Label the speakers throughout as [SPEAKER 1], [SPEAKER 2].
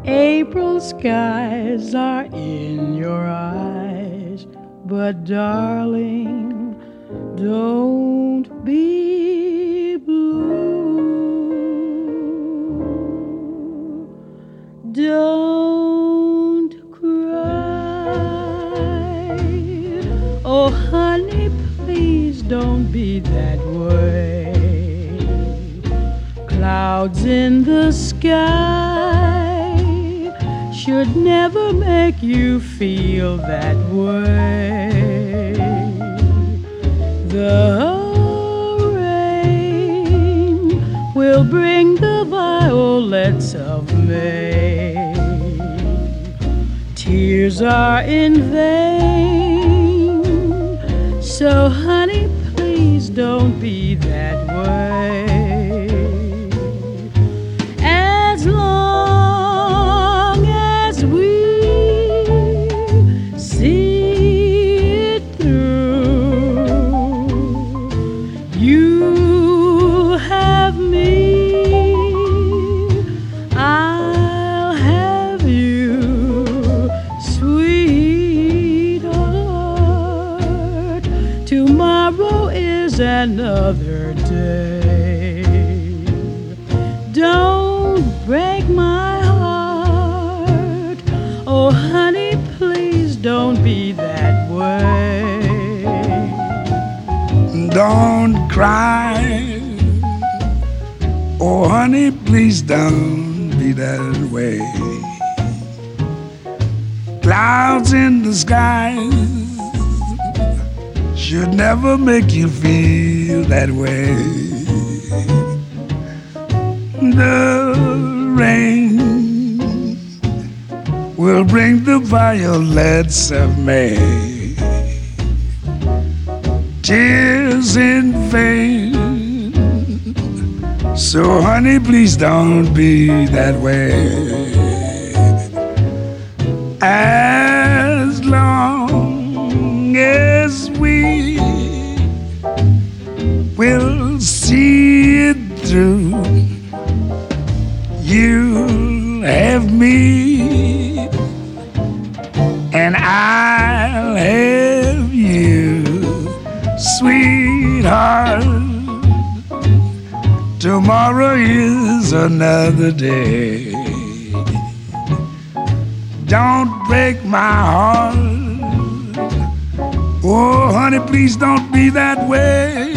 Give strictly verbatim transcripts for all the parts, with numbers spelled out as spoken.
[SPEAKER 1] April skies are in your eyes, but darling, don't be blue. Don't cry. Oh, honey, please don't be that way. Clouds in the sky should never make you feel that way. The rain will bring the violets of May. Tears are in vain, so honey, please don't be that way. As long as we see it through, you have me, I'll have you, sweetheart. Tomorrow is another day. Don't break my heart. Oh, honey, please don't be that way.
[SPEAKER 2] Don't cry. Oh, honey, please don't be that way. Clouds in the sky should never make you feel that way. The rain will bring the violets of May. Tears in vain, so honey, please don't be that way. As long as we will see it through, you'll have me, and I'll have you, sweetheart. Tomorrow is another day. Don't break my heart. Oh, honey, please don't be that way.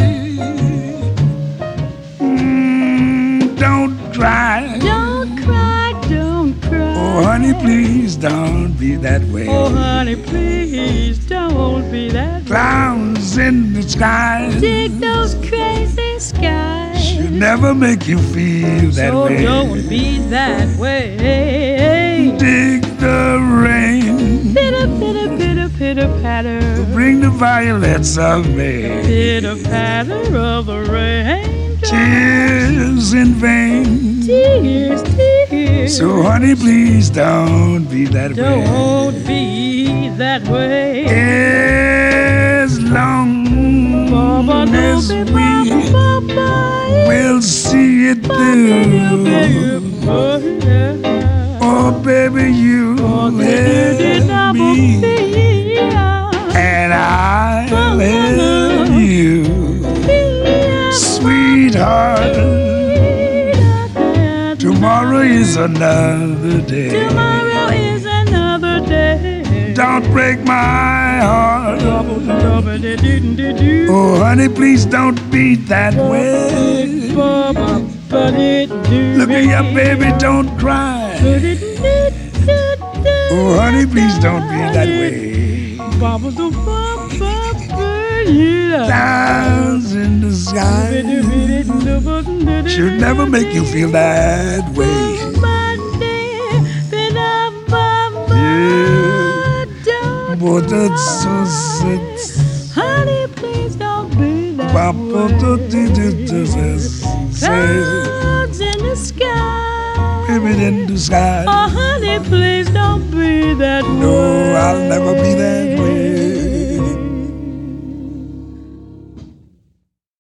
[SPEAKER 2] Mm, don't cry.
[SPEAKER 1] Don't cry, don't cry.
[SPEAKER 2] Oh, honey, please don't be that way.
[SPEAKER 1] Oh, honey, please don't be that way.
[SPEAKER 2] Clouds in the sky
[SPEAKER 1] Dig those crazy skies.
[SPEAKER 2] should never make you feel that
[SPEAKER 1] so
[SPEAKER 2] way.
[SPEAKER 1] So don't be that way.
[SPEAKER 2] Dig the rain.
[SPEAKER 1] Pitter, pitter, pitter, pitter, patter.
[SPEAKER 2] Bring the violets of May.
[SPEAKER 1] Pitter, patter of the rain.
[SPEAKER 2] Tears in vain.
[SPEAKER 1] Tears, tears.
[SPEAKER 2] So honey, please don't be that
[SPEAKER 1] don't
[SPEAKER 2] way.
[SPEAKER 1] Don't be that way.
[SPEAKER 2] As long as we will see it through. Oh, baby, you have me, and I'll have you, sweetheart. Tomorrow is another day.
[SPEAKER 1] Tomorrow is another day.
[SPEAKER 2] Don't break my heart. Oh, honey, please don't be that way. Look at your baby, don't cry. Oh, honey, please don't be that way. Clouds in the sky should never make you feel that way. Yeah. But that's so sad.
[SPEAKER 1] Honey, please don't be that way. Clouds in the sky.
[SPEAKER 2] Baby in the sky.
[SPEAKER 1] Oh, honey, please don't be that way.
[SPEAKER 2] No, I'll never be that way.